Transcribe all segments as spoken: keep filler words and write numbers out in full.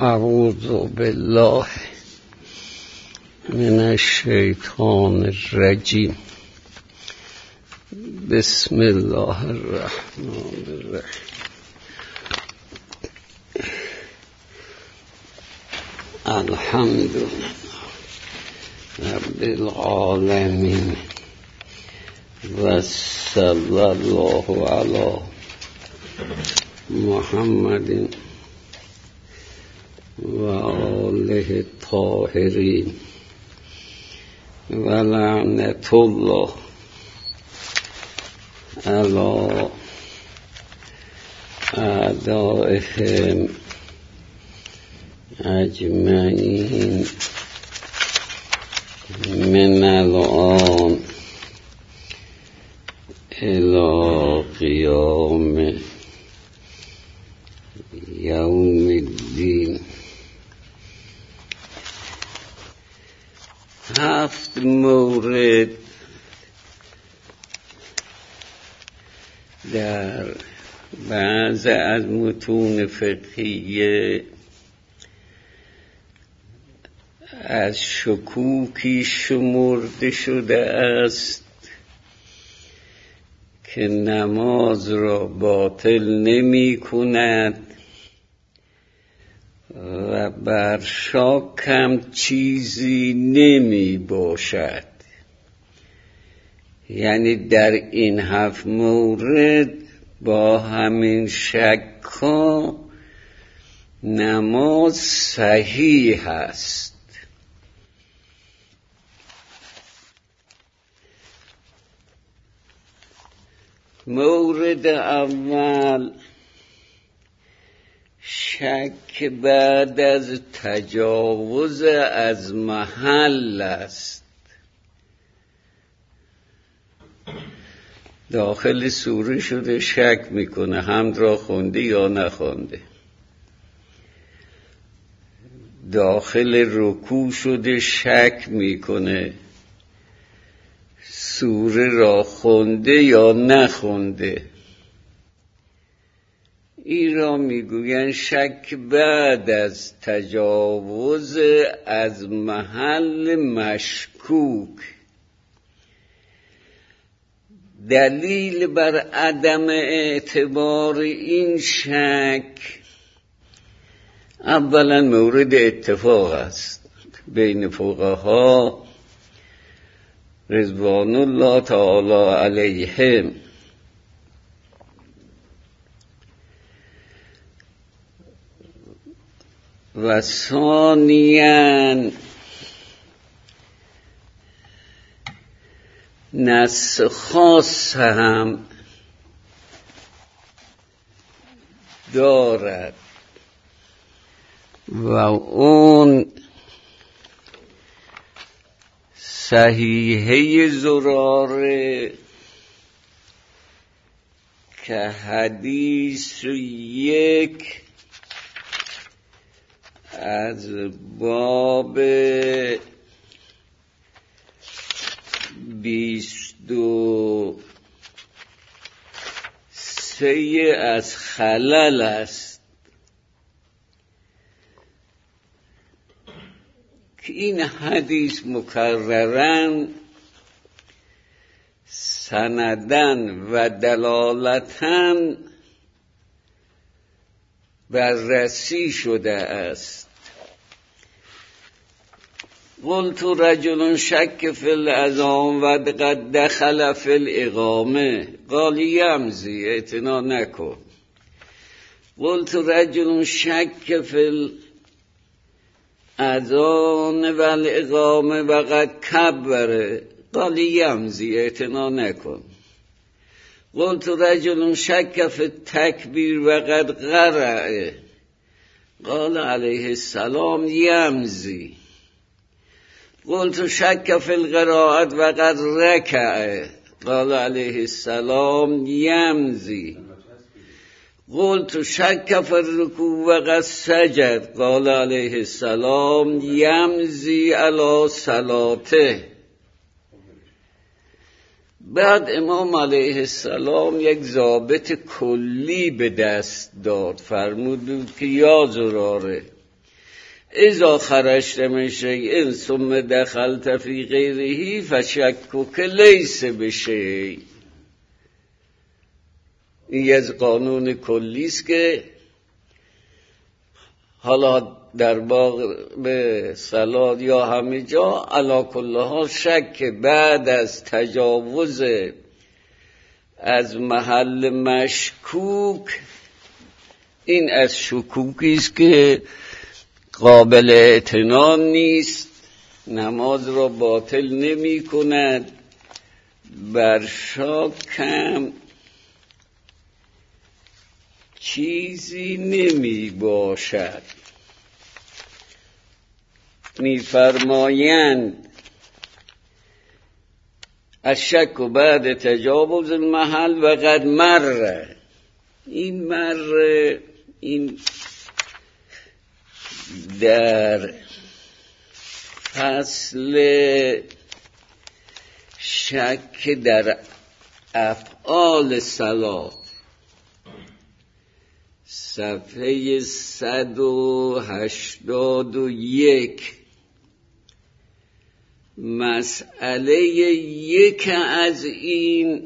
اعوذ بالله من الشیطان الرجیم. بسم الله الرحمن الرحیم. الحمد لله رب العالمین و صلی الله علی محمد و آله الطاهرین و لعنت الله علی اعدائهم اجمعین من الان الی قیام یوم الدین. هفت مورد در بعض از متون فقهیه از شکوکی شمرده شده است که نماز را باطل نمی کند و بر شک هم چیزی نمی باشد. یعنی در این هفت مورد با همین شک‌ها نماز صحیح است. مورد اول شک بعد از تجاوز از محل است. داخل سوره شده شک میکنه حمد را خونده یا نخونده، داخل رکوع شده شک میکنه سوره را خونده یا نخونده. این را میگویند شک بعد از تجاوز از محل مشکوک. دلیل بر عدم اعتبار این شک اولا مورد اتفاق است بین فقها رضوان الله تعالی علیهم. و ثانیاً نص خاص هم دارد و اون صحیحه زراره که حدیث یک از باب بیست و سه از خلل است که این حدیث مکررن سندن و دلالتن بررسی شده است. قلت رجل شک فی الاذان و قد دخل فی الاقامه قال یمزی اعتنا نکن. قلت رجل شک فی الاذان و الاقامه و قد کبر قال یمزی اعتنا نکن. قلت رجل شک فی التکبیر و قد قرأ قال علیه السلام یمزی. قلت شک فی القراءة و قد رکع قال علیه السلام یمزی. قلت شک فی الرکوع و قد سجد قال علیه السلام یمزی علی صلاته. بعد امام علیه السلام یک ضابط کلی به دست داد، فرمود که یا زراره اذا خرجت من شیء ثم دخلت فی غیره فشکک لیس بشیء. این از قانون کلی است که حالا در باغ به صلات یا همه جا علی کل حال شک بعد از تجاوز از محل مشکوک، این از شکوکی است که قابل اعتنا نیست، نماز را باطل نمی کند. بر شاکم چیزی نمی باشد. می فرمایند الشک بعد تجاوز المحل و قد مر. این مر این در فصل شک در افعال صلات صفحه صد و هشتاد و یک مسئله یک از این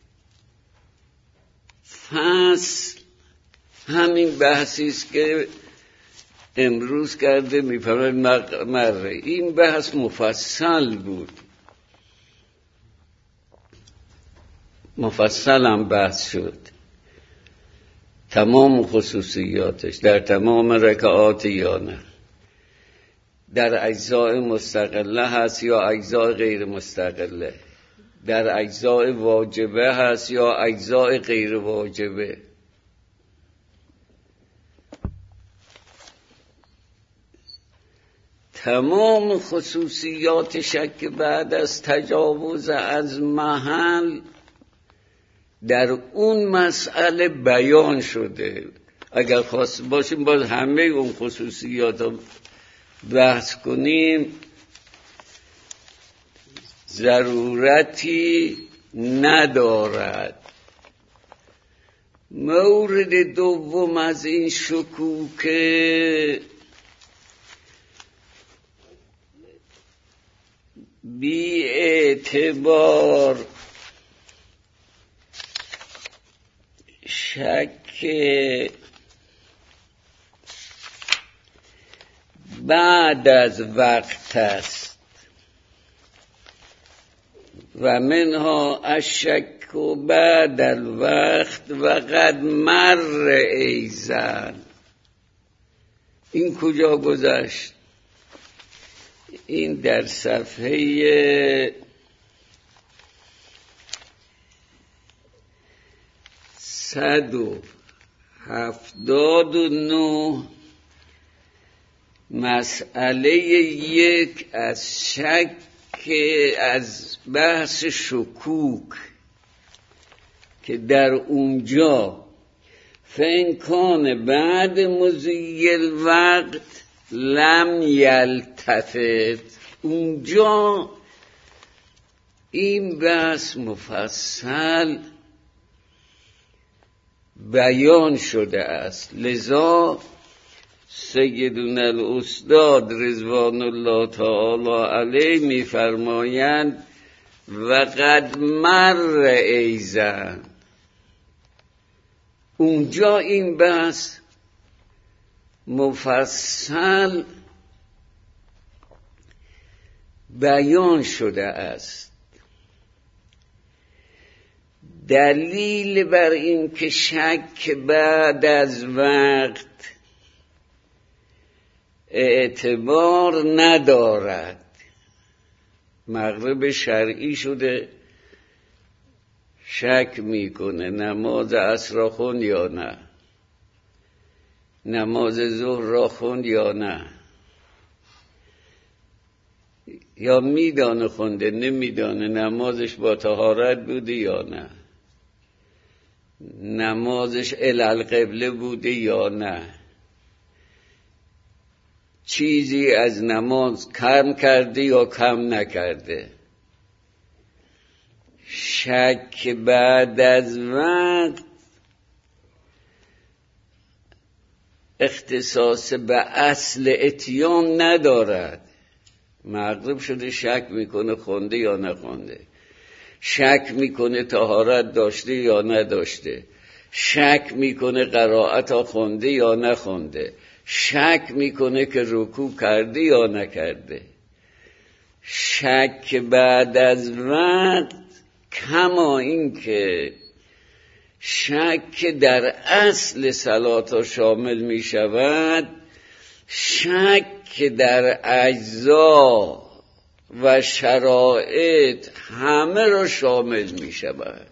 فصل همین بحثی است که امروز کرده میفرماید مره. این بحث مفصل بود، مفصل هم بحث شد، تمام خصوصیاتش در تمام رکعات یا نه، در اجزاء مستقله هست یا اجزاء غیر مستقله، در اجزاء واجبه هست یا اجزاء غیر واجبه. تمام خصوصیات شک بعد از تجاوز از محل در اون مسئله بیان شده. اگر خواست باشیم باز همه اون خصوصیات رو بحث کنیم ضرورتی ندارد. مورد دوم از این شکوک بی اعتبار شک بعد از وقت است و منها الشک بعد الوقت و قد مر ایزن. این کجا گذشت؟ این در صفحه صد و هفتاد و نه مسئله یک از شک از بحث شکوک که در اونجا فإن کان بعد مضی الوقت لم یلتفت، اونجا این بحث مفصل بیان شده است. لذا سیدنا الاستاد رضوان الله تعالی علیه می‌فرمایند و قد مر ایزن. اونجا این بحث مفصل بیان شده است. دلیل بر این که شک بعد از وقت اعتبار ندارد، مغرب شرعی شده شک میکنه نماز عصر را خوند یا نه، نماز ظهر را خوند یا نه، یا میدانه خونده نمیدانه نمازش با طهارت بوده یا نه، نمازش الی القبله بوده یا نه، چیزی از نماز کم کرده یا کم نکرده. شک بعد از وقت اختصاص به اصل اتیان ندارد. مغرب شده شک میکنه خونده یا نخونده، شک میکنه طهارت داشته یا نداشته، شک میکنه قرائت ها خونده یا نخونده، شک میکنه که رکوع کرده یا نکرده. شک بعد از وقت کما این که شک در اصل صلات شامل می شود، شک در اجزا و شرایط همه را شامل می شود.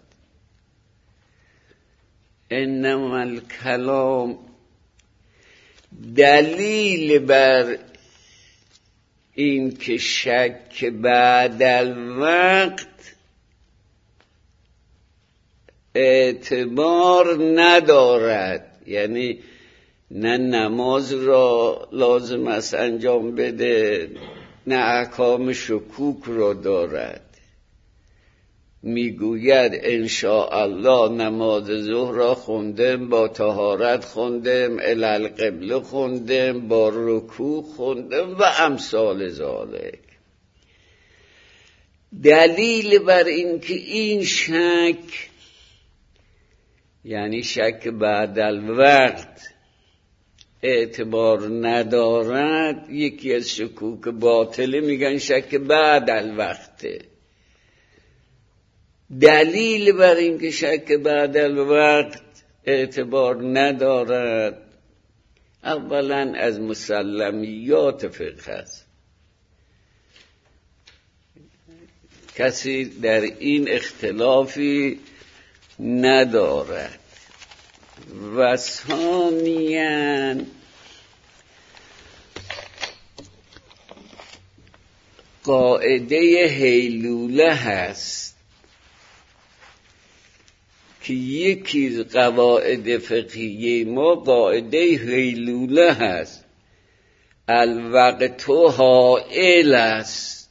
انما الکلام دلیل بر این که شک بعد الوقت اعتبار ندارد، یعنی نه نماز را لازم است انجام بده، نه احکام شکوک را دارد. میگوید انشاءالله نماز ظهر را خوندم، با طهارت خوندم، الی القبله خوندم، با رکوع خوندم و امثال ذالک. دلیل بر این که این شک، یعنی شک بعد الوقت، اعتبار ندارد، یکی از شکوک باطله میگن شک بعد الوقته. دلیل بر این که شک بعد الوقت اعتبار ندارد، اولا از مسلمیات فقه است. کسی در این اختلافی ندارد. و ثانیاً قاعده هیلوله هست که یکی از قواعد فقهی ما قاعده هیلوله هست، الوقت حائل است.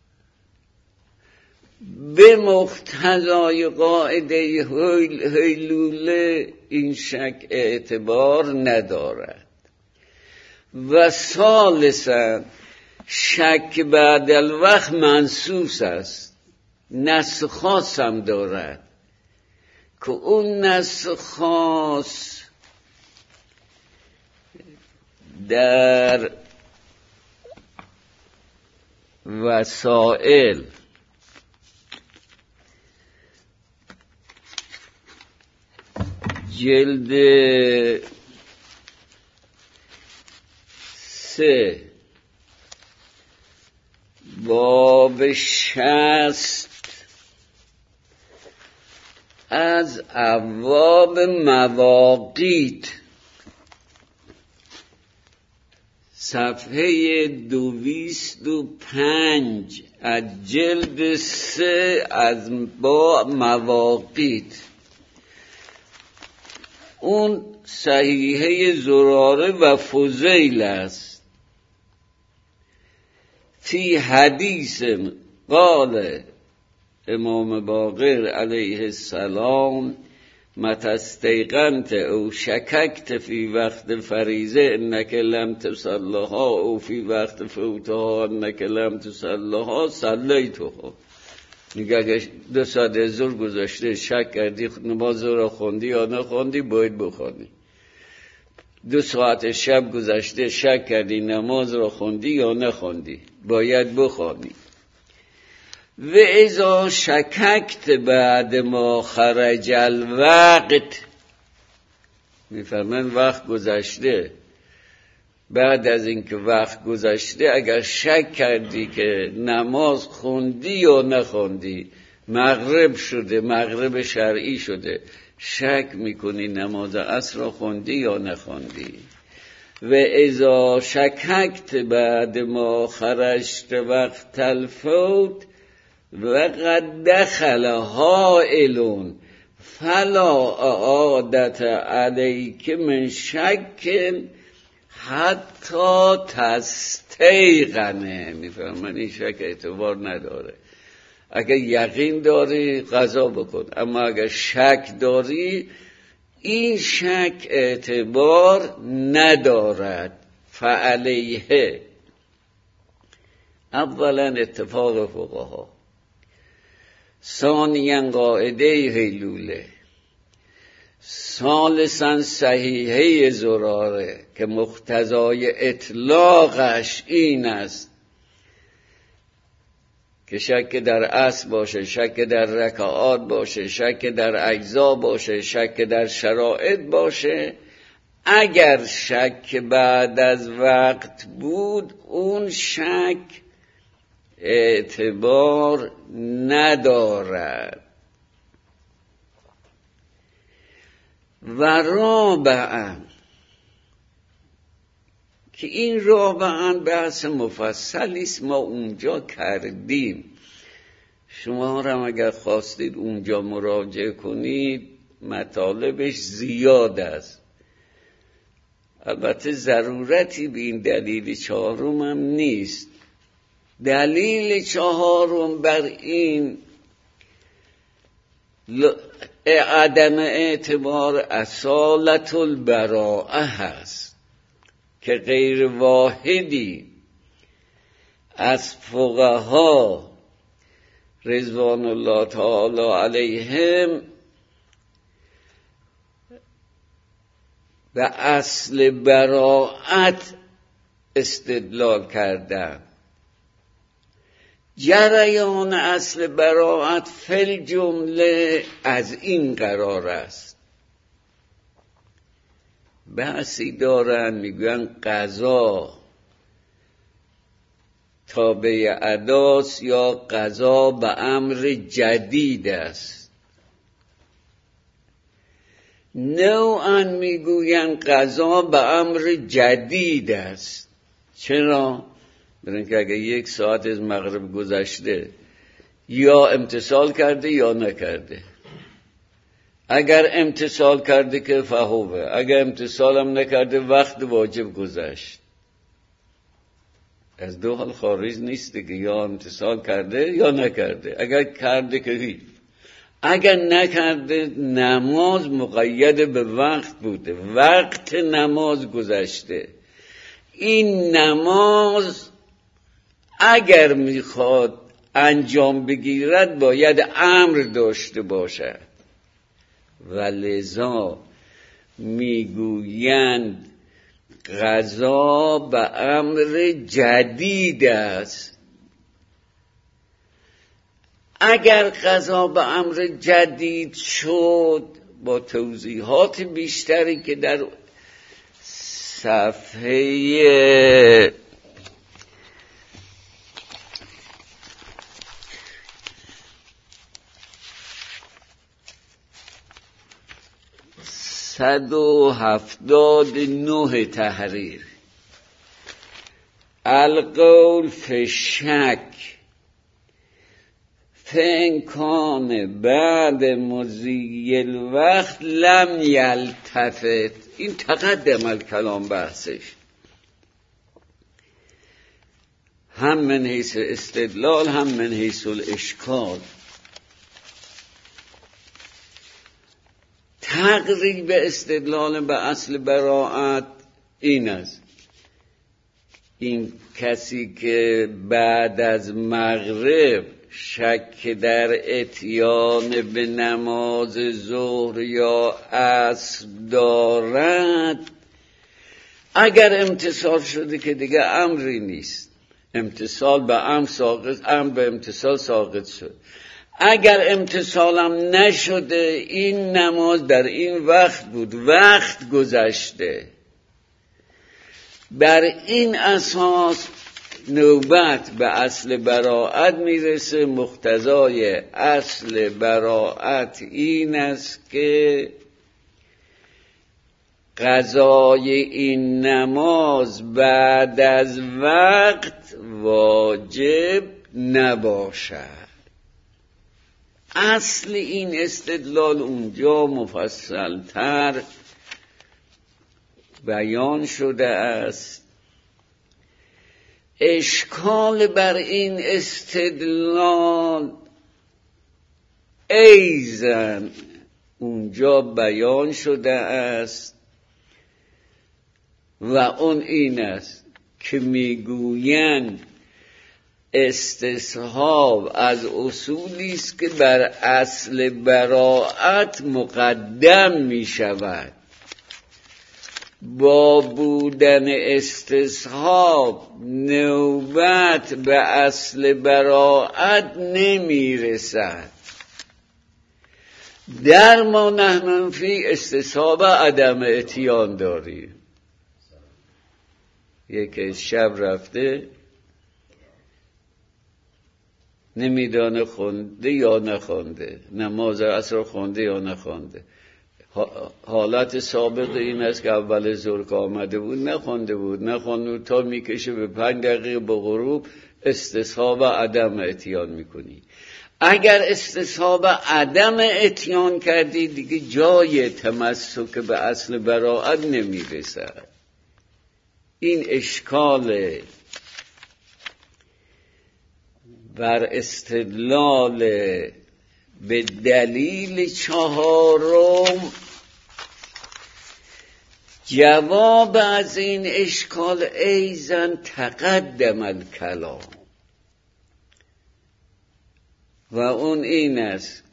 به مقتضای قاعده هیلوله این شک اعتبار ندارد. و ثالثاً شک بعد الوقت منصوص است، نص خاص هم دارد که اون نص خاص در وسائل جلد سه باب شصت از ابواب مواقیت، صفحه دویست و پنج از جلد سه از با مواقیت، اون صحیحه زراره و فضیل است. فی حدیث قال امام باقر علیه السلام متی استیقنت او شککت فی وقت فریضه انک لم تصلها او فی وقت فوتها انک لم تصلها صلیتها. میگه اگه دو ساعت ظهر گذاشته شک کردی نماز را خوندی یا نخوندی باید بخوانی. دو ساعت شب گذشته شک کردی نماز را خوندی یا نخوندی باید بخوانی. و اذا شککت بعد ما خرج الوقت، میفرمن وقت گذشته، بعد از اینکه وقت گذشته اگر شک کردی که نماز خوندی یا نخوندی، مغرب شده، مغرب شرعی شده، شک میکنی نماز عصر را خوندی یا نخوندی. و اذا شککت بعد ما خرجت وقت الفوت و قد دخل حائل فلا عادت علیک من شک حتی تستیقنه. میفهمن این شک اعتبار نداره. اگر یقین داری قضا بکن، اما اگر شک داری این شک اعتبار ندارد. فعلیه اولا اتفاق فقها، ثانیا قاعده هیلوله، ثالثا صحیحه زراره که مقتضای اطلاقش این است که شک در اصل باشه، شک در رکعات باشه، شک در اجزا باشه، شک در شرایط باشه. اگر شک بعد از وقت بود اون شک اعتبار ندارد. و رابعا که این رابعا بحث مفصلی است، ما اونجا کردیم، شما هم اگر خواستید اونجا مراجعه کنید، مطالبش زیاد است. البته ضرورتی به این دلیل چهارم هم نیست. دلیل چهارم بر این عدم اعتبار اصالت البراءه هست که غیر واحدی از فقها رضوان الله تعالی علیهم به اصل براءت استدلال کردن. جریان اصل براءت فی جمله از این قرار است. بحثی دارن میگوین قضا تابع اداست یا قضا به امر جدید است. نوعا میگوین قضا به امر جدید است. چرا؟ برای که اگه یک ساعت از مغرب گذشته یا امتثال کرده یا نکرده. اگر امتثال کرده که فهوه، اگر امتثال هم نکرده وقت واجب گذشت. از دو حال خارج نیست که یا امتثال کرده یا نکرده. اگر کرده که هیچ، اگر نکرده نماز مقید به وقت بوده، وقت نماز گذشته. این نماز اگر میخواد انجام بگیرد باید امر داشته باشد و لذا میگویند قضا به امر جدید است. اگر قضا به امر جدید شد با توضیحات بیشتری که در صفحه صد و هفتاد نه تحریر، القول فی شک فانکان بعد مضی الوقت لم یلتفت. این تقدم الکلام بحثش، هم من حیث استدلال هم من حیث الاشکال. تقریب استدلال به اصل براءت این است: این کسی که بعد از مغرب شک در اتیان به نماز ظهر یا عصر دارد، اگر امتصال شده که دیگه امری نیست، امتصال به امر ساقط، امر به امتصال ساقط شد. اگر امتصالم نشده این نماز در این وقت بود، وقت گذشته، بر این اساس نوبت به اصل براءت میرسه. مقتضای اصل براءت این است که قضای این نماز بعد از وقت واجب نباشد. اصل این استدلال اونجا مفصلتر بیان شده است. اشکال بر این استدلال ایزن اونجا بیان شده است و اون این است که میگویند استصحاب از اصولی است که بر اصل براءت مقدم می شود. با بودن استصحاب نوبت به اصل براءت نمی رسد. در ما نحن فی استصحاب عدم اتیان داریم. یکی شب رفته نمیدانه خونده یا نخونده، نماز عصر خونده یا نخونده. حالت سابق این است که اول ظهر که آمده بود نخونده بود نخونده بود تا میکشه به پنج دقیقه به غروب استصحاب عدم اتیان میکنی. اگر استصحاب عدم اتیان کردی دیگه جای تمسک به اصل براءت نمیرسد. این اشکال بر استدلال به دلیل چهارم. جواب از این اشکال ایضا تقدم الکلام و اون این است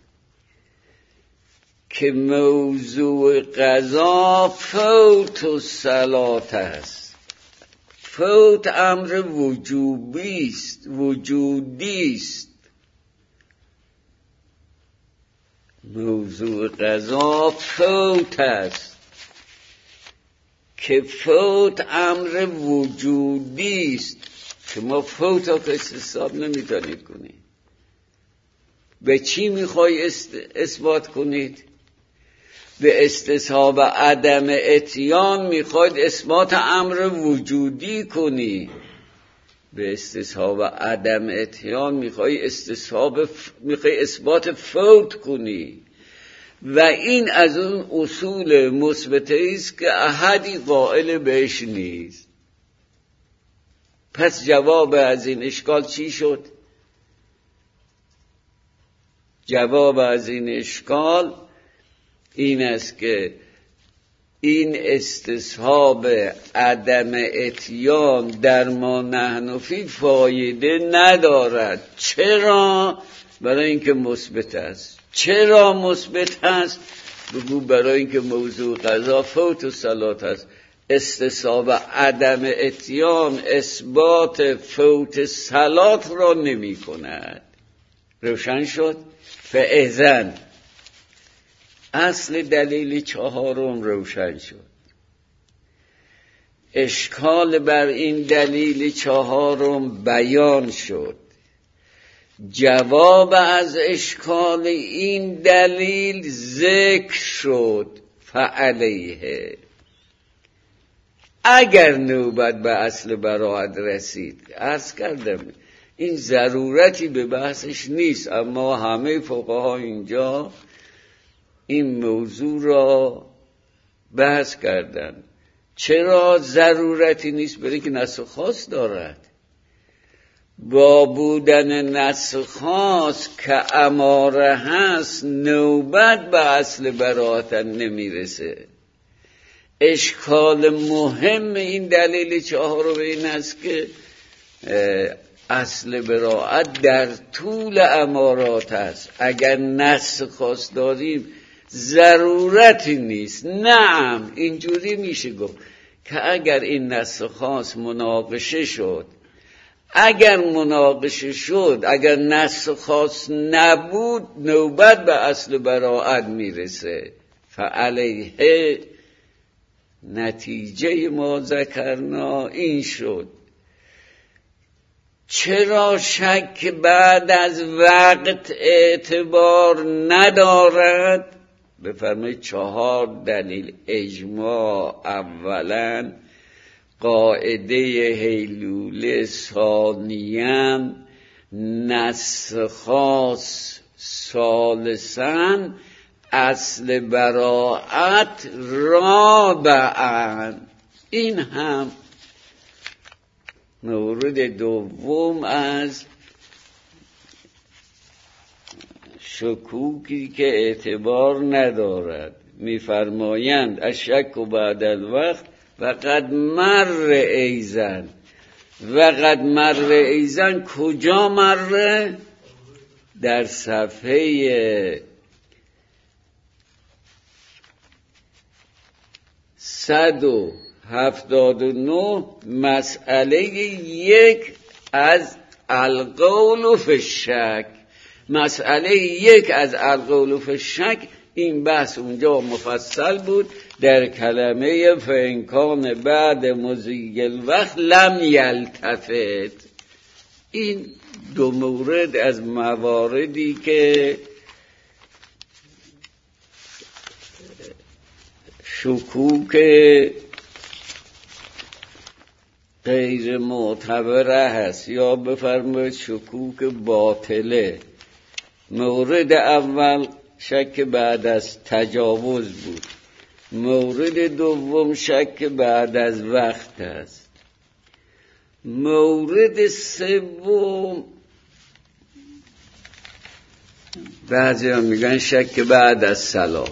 که موضوع قضا فوت الصلاة است. فوت امر وجوبی است، وجودی است. موضوع قضا فوت است که فوت امر وجودی است که ما فوت ها که استصحاب نمیتونید کنید. به چی میخوای است... اثبات کنید؟ به استصحاب عدم اتیان میخواید اثبات امر وجودی کنی. به استصحاب عدم اتیان میخوای استصحاب ف... میخوای اثبات فوت کنی و این از اون اصول مثبته است که احدی قائل بهش نیست. پس جواب از این اشکال چی شد؟ جواب از این اشکال این است که این استصحاب عدم اتیان در ما نحن فی فایده ندارد. چرا؟ برای اینکه مثبت است. چرا مثبت است؟ بگو برای اینکه موضوع قضا فوت الصلاة است. استصحاب عدم اتیان اثبات فوت صلات را نمی کند. روشن شد؟ فاذن اصل دلیل چهارم روشن شد. اشکال بر این دلیل چهارم بیان شد. جواب از اشکال این دلیل ذکر شد. فعلیه اگر نوبت به اصل براءت رسید، عرض کردم این ضرورتی به بحثش نیست، اما همه فقها اینجا این موضوع را بحث کردن. چرا ضرورتی نیست؟ برای که نسخ خاص دارد. با بودن نسخ خاص که اماره هست نوبت به اصل براءت نمیرسه. اشکال مهم این دلیل چهارم این است که اصل براءت در طول امارات است. اگر نسخ خاص داریم ضرورتی نیست. نعم اینجوری میشه گفت که اگر این نسخ خاص مناقشه شد، اگر مناقشه شد، اگر نسخ خاص نبود نوبت به اصل براءت میرسه. فعلیه نتیجه ما ذکرنا این شد. چرا شک بعد از وقت اعتبار ندارد؟ بفرمایید چهار دلیل. اجماع اولا، قاعده هیلوله ثانیا، نسخ خاص ثالثا، اصل براءت رابعا. این هم مورد دوم از شکوکی که اعتبار ندارد. میفرمایند الشک و بعد الوقت و قد مر ایزن. و قد مر ایزن کجا مر؟ در صفحه صد و هفتاد و نه مسئله یک از القول فی الشک. مسئله یک از القول فی الشک، این بحث اونجا مفصل بود در کلمه فانکان بعد مضی الوقت لم یلتفت. این دو مورد از مواردی که شکوک غیر معتبره هست یا بفرمایید شکوک باطله. مورد اول شک بعد از تجاوز بود، مورد دوم شک بعد از وقت است، مورد سوم بعضی ها میگن شک بعد از سلام،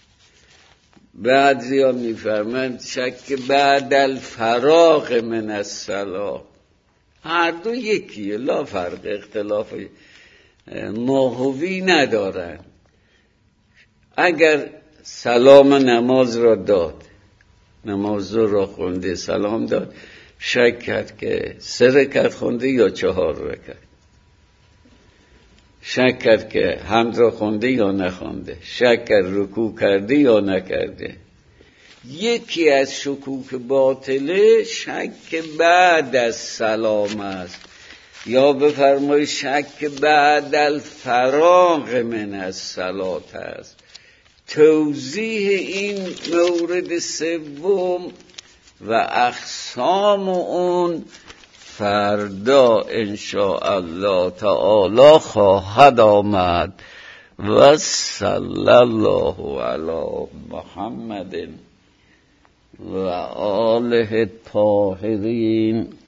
بعضی ها میفرمند شک بعد الفراغ من الصلاة. هر دو یکیه، لا فرق، اختلاف ماهوی ندارن. اگر سلام نماز را داد، نماز را خونده سلام داد، شک کرد که سه رکعت خونده یا چهار رکعت، شک کرد که حمد را خونده یا نخونده، شک کرد رکوع کرده یا نکرده. یکی از شکوک باطله شک بعد از سلام است، یا بفرمایید شک بعد الفراغ من الصلاة است. توضیح این مورد سوم و اقسام اون فردا انشاءالله تعالی خواهد آمد. و صلی الله علی محمد و آله الطاهرین.